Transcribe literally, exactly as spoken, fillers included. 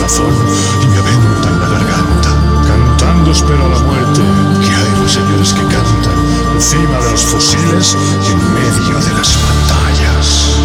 corazón y me aventa en la garganta. Cantando espero a la muerte, que hay ruiseñores que cantan encima de los fusiles y en medio de las batallas.